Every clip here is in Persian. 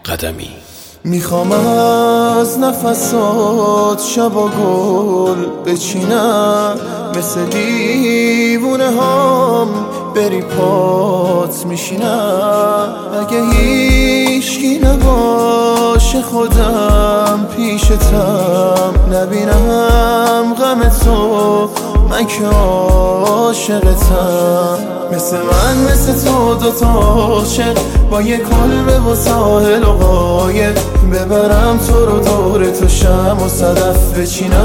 قدمی. میخوام از نفسات شبا گل بچینم، مثل دیوونه هام بری پات میشینم. اگه هیچکی نباشه خودم پیشتم، نبینم غم تو من که عاشقتم. مثل تو دوتا عاشق با یه کلبه و ساحل و قایق، ببرم تو رو دور تو شم و صدف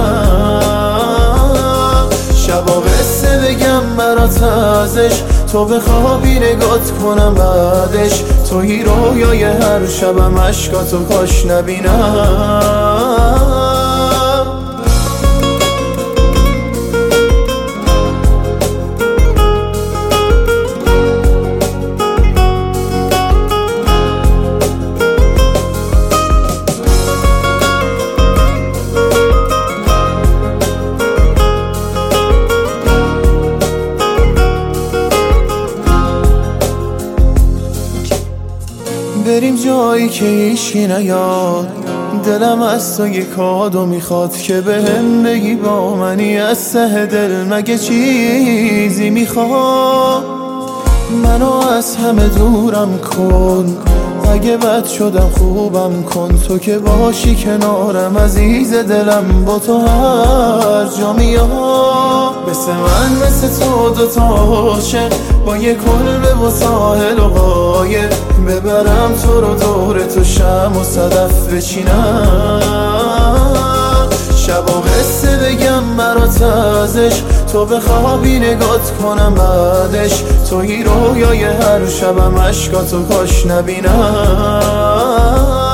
بچینم. شبا قصه بگم برات ازش، تو بخوابی نگات کنم بعدش. توی رویای هر شبم عشقاتو کاش نبینم. بریم جایی که هیچکی نیاد، دلم از تو یه کادو میخواد که بهم بگی با منی از ته دل. مگه چیزی میخواد؟ منو از همه دورم کن، اگه بد شدم خوبم کن. تو که باشی کنارم عزیز دلم، با تو هر جا میام. مثل تو دوتا عاشق با یه کلبه و ساحل و قایق، ببرم تو رو دور تو شم و صدف بچینم. شبا قصه بگم برات ازش، تو بخوابی نگات کنم بعدش. توی رویای هر شبم عشقاتو کاش نبینم.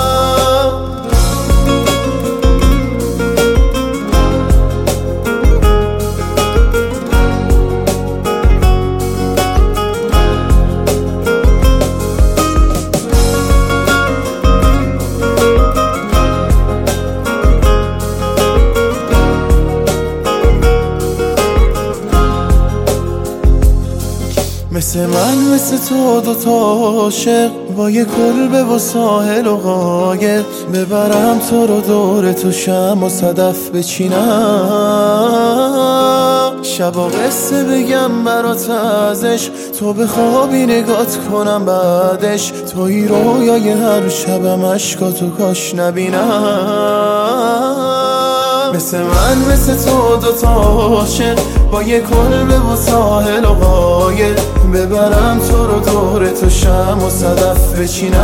مثل تو دوتا عاشق با یه کلبه و ساحل و قایق، ببرم تو رو دور تو شم و صدف بچینم. شبا قصه بگم برات ازش، تو بخوابی نگات کنم بعدش. توی رویای هر شبم عشقاتو کاش نبینم. مثل تو دوتا عاشق با یه کلبه و ساحل و قایق، ببرم تو رو دور تو شم و صدف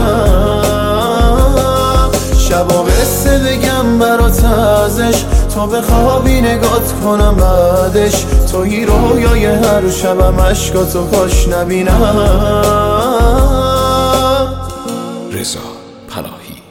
بچینم. شبا قصه بگم برات ازش، تو بخوابی نگات کنم بعدش. توی رویای هر شبم عشقاتو کاش نبینم. رضا پناهی.